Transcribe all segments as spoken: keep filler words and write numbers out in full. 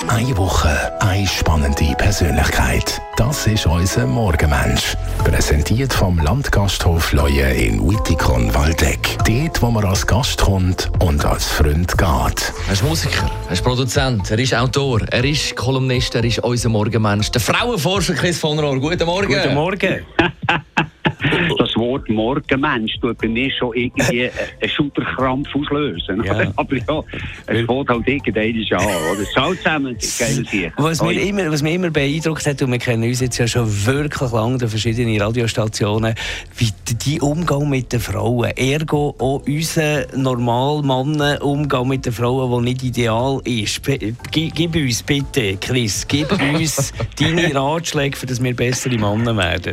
Eine Woche, eine spannende Persönlichkeit. Das ist unser Morgenmensch. Präsentiert vom Landgasthof Leue in Wittikon-Waldeck. Dort, wo man als Gast kommt und als Freund geht. Er ist Musiker, er ist Produzent, er ist Autor, er ist Kolumnist, er ist unser Morgenmensch. Der Frauenforscher Chris von Rohr. Guten Morgen. Guten Morgen. Das Wort Morgenmensch tut bei mir schon irgendwie einen Schulterkrampf auslösen. Ja. Aber ja, es fängt halt irgendwann an. Oder? Schau zusammen, geile Sache. Was mich immer, was mich immer beeindruckt hat, und wir kennen uns jetzt ja schon wirklich lange durch verschiedene Radiostationen, wie die Umgang mit den Frauen. Ergo auch unser normal Mann-Umgang mit den Frauen, der nicht ideal ist. Gib, gib uns bitte, Chris, gib uns deine Ratschläge, für dass wir bessere Männer werden.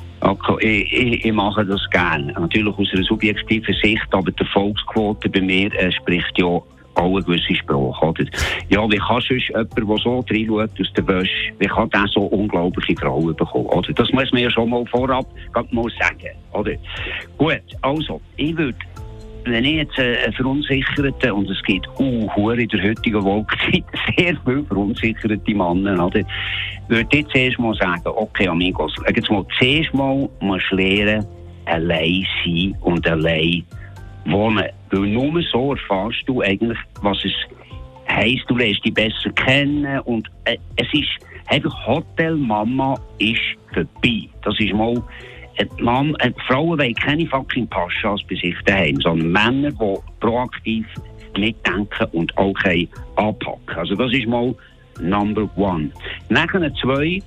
Okay, ich, ich, ich mache das gerne. Natürlich aus einer subjektiven Sicht, aber die Erfolgsquote bei mir äh, spricht ja auch eine gewisse Sprache. Oder? Ja, wie kann sonst jemand, der so reinschaut aus der Wäsche, wie kann der so unglaubliche Frauen bekommen? Oder? Das muss man ja schon mal vorab mal sagen. Oder? Gut, also, ich würde, wenn ich jetzt einen Verunsicherten, und es gibt uh, in der heutigen Wolkenzeit sehr viele verunsicherte Männer, oder? Würde ich zuerst mal sagen, okay, amigos, jetzt mal zuerst mal musst du lernen, allein sein und allein wohnen. Weil nur so erfährst du eigentlich, was es heisst, du lernst dich besser kennen und äh, es ist einfach Hotel Mama ist vorbei. Das ist mal, äh, Mann, äh, Frauen wollen keine fucking Paschas bei sich daheim, sondern Männer, die proaktiv mitdenken und auch anpacken. Also das ist mal Number one. Nachher zwei,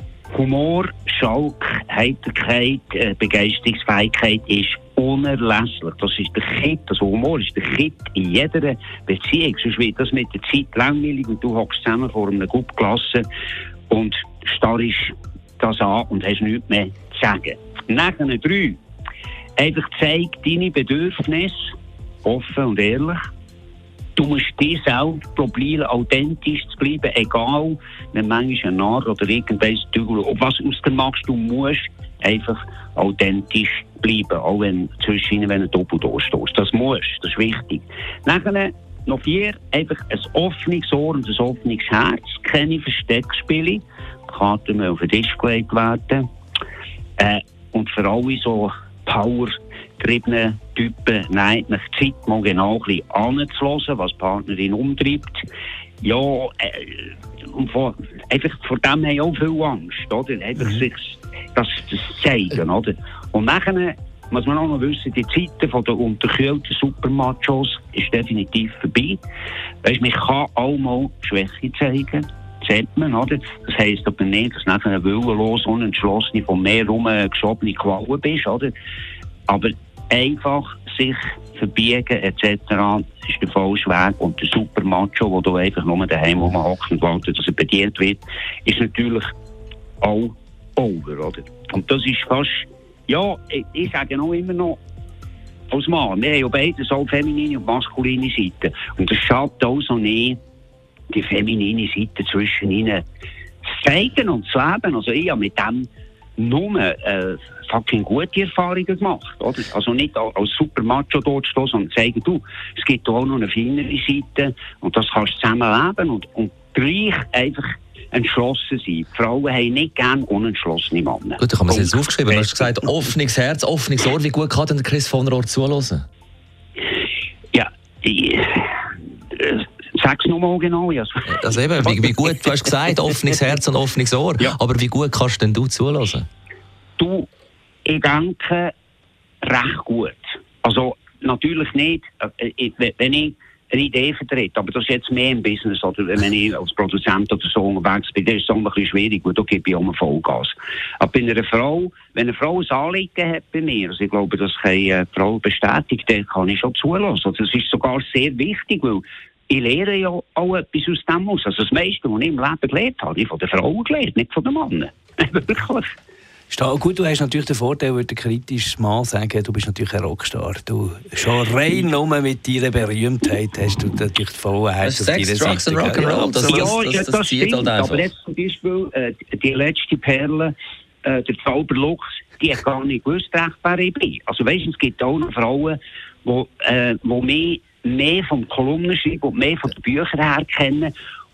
Humor, Schalk, Heiterkeit, äh, Begeisterungsfähigkeit ist unerlässlich. Das ist der Kit, also Humor ist der Kit in jeder Beziehung. Sonst wird das mit der Zeit langweilig und du hockst zusammen vor einer Gruppklasse und starrst das an und hast nichts mehr zu sagen. Nachher drei, einfach zeig deine Bedürfnisse offen und ehrlich. Du musst dir selbst probieren, authentisch zu bleiben, egal, wenn manchmal ein Narr oder irgendwas, was aus dem machst, du musst einfach authentisch bleiben, auch wenn zwischen wenn ein Doppeltor stehst. Das musst, das ist wichtig. Nachher noch vier, einfach ein offenes Ohr und ein offenes Herz, keine Versteckspiele, Karten auf den Tisch gelegt werden, äh, und für alle so Power getriebene Typen, nein, nach Zeit mal genau ein bisschen anzuhören, was die Partnerin umtreibt. Ja, äh, und vor, einfach vor dem haben auch viel Angst, oder? Einfach mhm. sich das, das zeigen, oder? Und nachher muss man auch noch wissen, die Zeiten von der unterkühlten Supermachos ist definitiv vorbei. Weißt, man kann auch mal Schwäche zeigen. Sagt man, oder? Das heisst aber nicht, dass du nachher ein willenlos, unentschlossene, vom Meer rumgeschobene Qualle bist, oder? Aber einfach sich verbiegen et cetera ist der falsche Weg. Und der Supermacho, der da einfach nur daheim rumhockt und wartet, dass er bedient wird, ist natürlich auch over, oder? Und das ist fast, ja, ich, ich sage auch immer noch, als Mann, wir haben ja beide so feminine und maskuline Seite. Und das schadet also nicht, die feminine Seite zwischen ihnen zu zeigen und zu leben. Also ich habe mit dem nur äh, fucking gute Erfahrungen gemacht, oder? Also nicht als super Macho dort stehen, sondern zeigen, du, es gibt auch noch eine feinere Seite und das kannst du zusammenleben und, und gleich einfach entschlossen sein. Die Frauen haben nicht gerne unentschlossene Männer. Gut, da kann man es jetzt aufgeschrieben. Du hast gesagt, offenes Herz, offenes Ohr. Wie gut kann denn Chris von Rohr zuhören? Ja, ich, äh, sag's nochmal genau. Ja. Also eben, wie, wie gut, du hast gesagt, offenes Herz und offenes Ohr. Ja. Aber wie gut kannst denn du zuhören? Du, ich denke, recht gut. Also, natürlich nicht, äh, wenn ich eine Idee vertrete, aber das ist jetzt mehr im Business, oder wenn ich als Produzent oder so unterwegs bin, das ist es ein bisschen schwierig, weil da gebe ich auch mal Vollgas. Aber bei einer Frau, wenn eine Frau ein Anliegen hat bei mir, also ich glaube, das kann eine Frau bestätigen, dann kann ich schon zuhören. Also das ist sogar sehr wichtig, weil ich lehre ja auch etwas aus dem aus. Also das meiste, was ich im Leben gelernt habe, habe ich von den Frauen gelernt, nicht von den Männern. Wirklich. Gut, du hast natürlich den Vorteil, würde ein kritischer Mann sagen, du bist natürlich ein Rockstar. Du, schon rein nur mit deiner Berühmtheit hast du natürlich die Freiheit auf deiner Seite. Drugs and Rock'n'Roll, das, ja, das, das, ja, das, das zieht halt einfach. Aber jetzt zum Beispiel äh, die letzte Perle, äh, der Zauberlux, die hat gar nicht gewusst, recht, wer ich bin. Also weißt du, es gibt auch noch Frauen, die äh, mehr, mehr vom Kolumnenschreiben und mehr von den Büchern her kennen.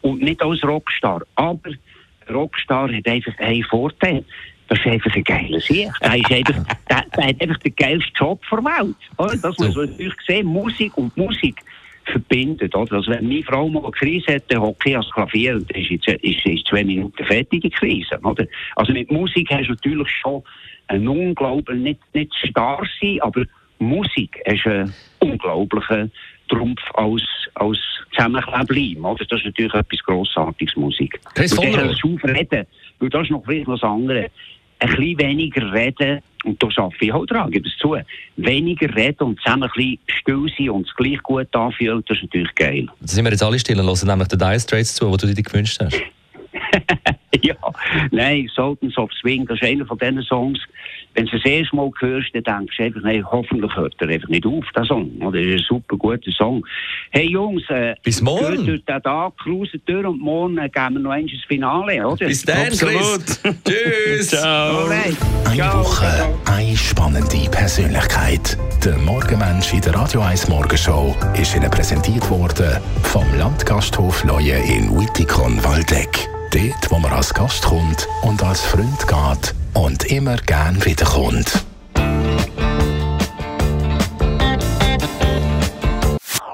und nicht als Rockstar. Aber Rockstar hat einfach einen Vorteil. Das ist einfach ein geiler Sieg. Der, ist einfach, der, der hat einfach den geilsten Job der Welt. Oder? Das muss man natürlich sehen. Musik und Musik verbindet. Oder? Also wenn meine Frau mal eine Krise hat, dann hocke ich ans Klavier und ist, jetzt, ist, ist zwei Minuten fertig, die Krise. Oder? Also mit Musik hast du natürlich schon einen unglaublichen, nicht, nicht starr sein, aber Musik ist ein unglaublicher Trumpf als, als Zusammenklebleim. Oder? Das ist natürlich etwas Grossartiges, Musik. Chris von der reden, weil das ist noch vielleicht was anderes. Ein bisschen weniger reden, und da arbeite ich auch dran, gebe es zu. Weniger reden und zusammen ein bisschen still sein und es gleich gut anfühlen, das ist natürlich geil. Da sind wir jetzt alle still und hören nämlich den Dire Straits zu, den du dir gewünscht hast. Ja, nein, Sultans of Swing, das ist einer von diesen Songs. Wenn du es das erste Mal hörst, dann denkst du einfach, nein, hoffentlich hört er einfach nicht auf, der Song. Das ist ein super guter Song. Hey Jungs, äh, bis morgen. Geht durch den Tag, cruisen durch und morgen äh, geben wir noch eins ins Finale, oder? Bis dann, Chris. Tschüss. Ciao. Alright. Eine Ciao. Woche, eine spannende Persönlichkeit. Der Morgenmensch in der Radio eins Morgenshow ist Ihnen präsentiert worden vom Landgasthof Leue in Wittikon-Waldeck. Dort, wo man als Gast kommt und als Freund geht und immer gern wiederkommt.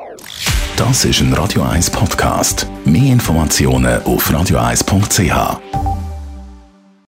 Das ist ein Radio eins Podcast. Mehr Informationen auf radio eins punkt c h.